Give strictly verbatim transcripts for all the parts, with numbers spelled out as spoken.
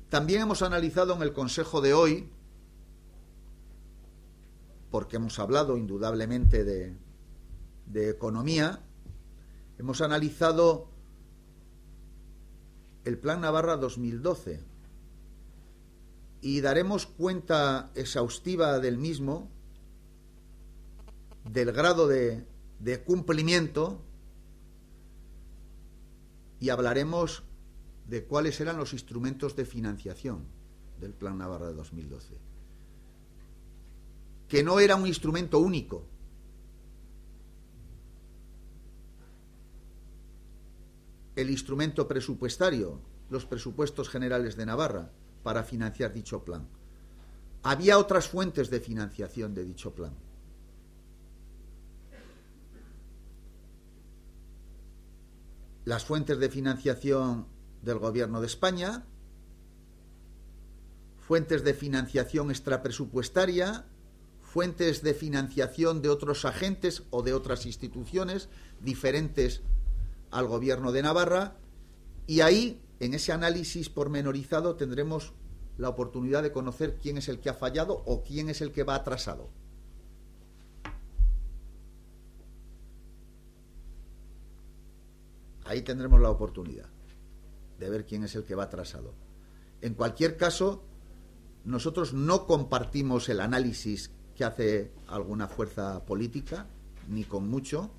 También hemos analizado en el Consejo de hoy, porque hemos hablado indudablemente de, de economía, hemos analizado el Plan Navarra dos mil doce y daremos cuenta exhaustiva del mismo, del grado de, de cumplimiento, y hablaremos de cuáles eran los instrumentos de financiación del Plan Navarra de dos mil doce. Que no era un instrumento único. El instrumento presupuestario, los presupuestos generales de Navarra, para financiar dicho plan. Había otras fuentes de financiación de dicho plan. Las fuentes de financiación del Gobierno de España, fuentes de financiación extrapresupuestaria, fuentes de financiación de otros agentes o de otras instituciones diferentes al Gobierno de Navarra, y ahí, en ese análisis pormenorizado, tendremos la oportunidad de conocer quién es el que ha fallado o quién es el que va atrasado. Ahí tendremos la oportunidad de ver quién es el que va atrasado. En cualquier caso, nosotros no compartimos el análisis que hace alguna fuerza política, ni con mucho,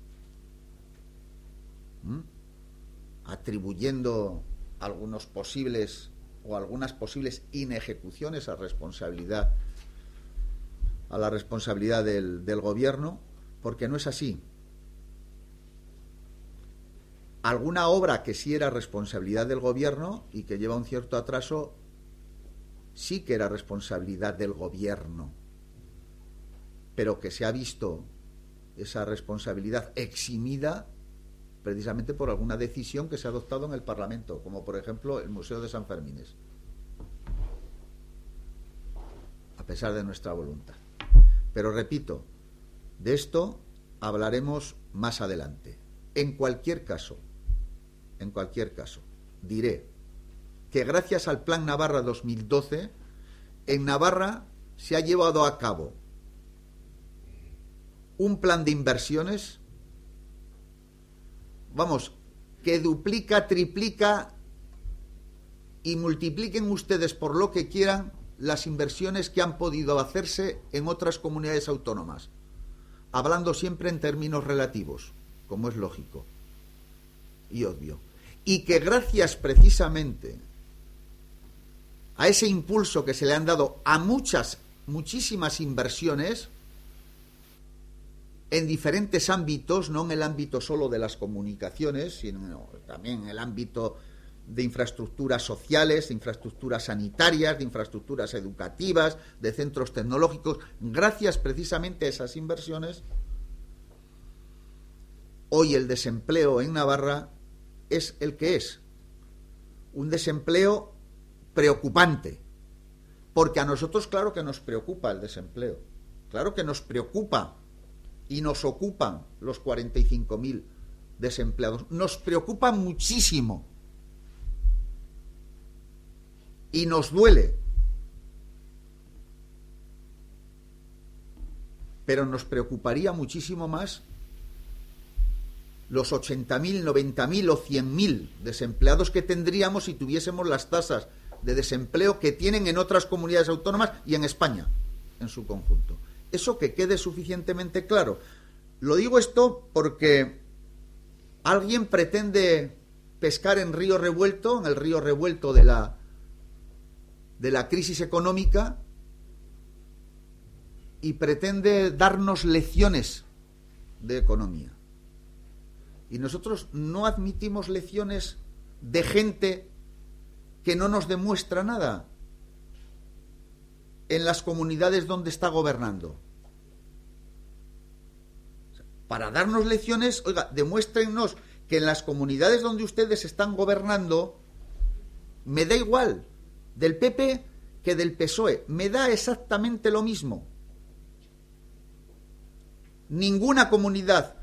¿Mm? atribuyendo algunos posibles o algunas posibles inejecuciones a responsabilidad a la responsabilidad del, del gobierno, porque no es así. Alguna obra que sí era responsabilidad del gobierno y que lleva un cierto atraso, sí que era responsabilidad del gobierno, pero que se ha visto esa responsabilidad eximida precisamente por alguna decisión que se ha adoptado en el Parlamento, como por ejemplo el Museo de San Fermines, a pesar de nuestra voluntad. Pero repito, de esto hablaremos más adelante. En cualquier caso, en cualquier caso, diré que gracias al Plan Navarra dos mil doce, en Navarra se ha llevado a cabo un plan de inversiones, vamos, que duplica, triplica y multipliquen ustedes por lo que quieran las inversiones que han podido hacerse en otras comunidades autónomas, hablando siempre en términos relativos, como es lógico y obvio. Y que gracias precisamente a ese impulso que se le han dado a muchas, muchísimas inversiones, en diferentes ámbitos, no en el ámbito solo de las comunicaciones, sino también en el ámbito de infraestructuras sociales, de infraestructuras sanitarias, de infraestructuras educativas, de centros tecnológicos. Gracias precisamente a esas inversiones, hoy el desempleo en Navarra es el que es. Un desempleo preocupante, porque a nosotros claro que nos preocupa el desempleo, claro que nos preocupa y nos ocupan los cuarenta y cinco mil desempleados. Nos preocupa muchísimo. Y nos duele. Pero nos preocuparía muchísimo más los ochenta mil, noventa mil o cien mil desempleados que tendríamos si tuviésemos las tasas de desempleo que tienen en otras comunidades autónomas y en España en su conjunto. Eso que quede suficientemente claro. Lo digo esto porque alguien pretende pescar en río revuelto, en el río revuelto de la, de la crisis económica, y pretende darnos lecciones de economía. Y nosotros no admitimos lecciones de gente que no nos demuestra nada en las comunidades donde está gobernando. Para darnos lecciones, oiga, demuéstrennos que en las comunidades donde ustedes están gobernando, me da igual, del P P que del P S O E, me da exactamente lo mismo. Ninguna comunidad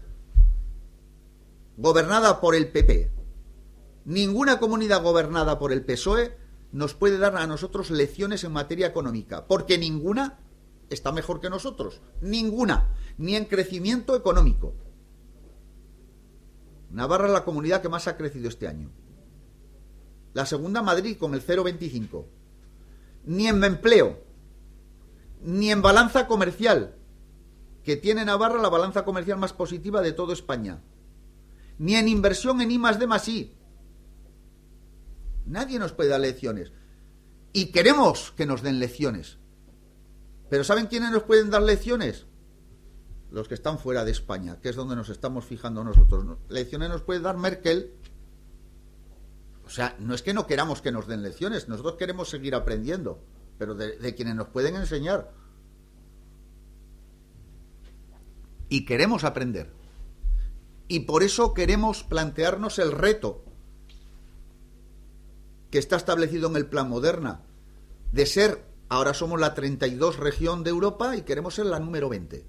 gobernada por el P P, ninguna comunidad gobernada por el P S O E nos puede dar a nosotros lecciones en materia económica, porque ninguna está mejor que nosotros, ninguna, ni en crecimiento económico. Navarra es la comunidad que más ha crecido este año. La segunda, Madrid, con el cero coma veinticinco. Ni en empleo, ni en balanza comercial, que tiene Navarra la balanza comercial más positiva de toda España, ni en inversión en I más D más I. Nadie nos puede dar lecciones. Y queremos que nos den lecciones. Pero ¿saben quiénes nos pueden dar lecciones? Los que están fuera de España, que es donde nos estamos fijando nosotros. Lecciones nos puede dar Merkel. O sea, no es que no queramos que nos den lecciones, nosotros queremos seguir aprendiendo, pero de, de quienes nos pueden enseñar. Y queremos aprender. Y por eso queremos plantearnos el reto que está establecido en el Plan Moderna, de ser, ahora somos la treinta y dos región de Europa y queremos ser la número veinte.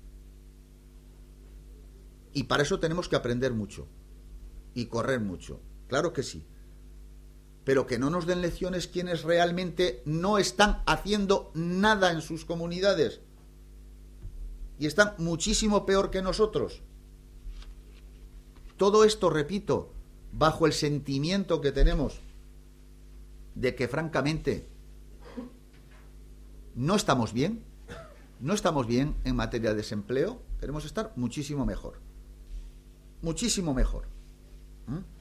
Y para eso tenemos que aprender mucho y correr mucho, claro que sí. Pero que no nos den lecciones quienes realmente no están haciendo nada en sus comunidades y están muchísimo peor que nosotros. Todo esto, repito, bajo el sentimiento que tenemos de que francamente no estamos bien, no estamos bien en materia de desempleo, queremos estar muchísimo mejor, muchísimo mejor. ¿Mm?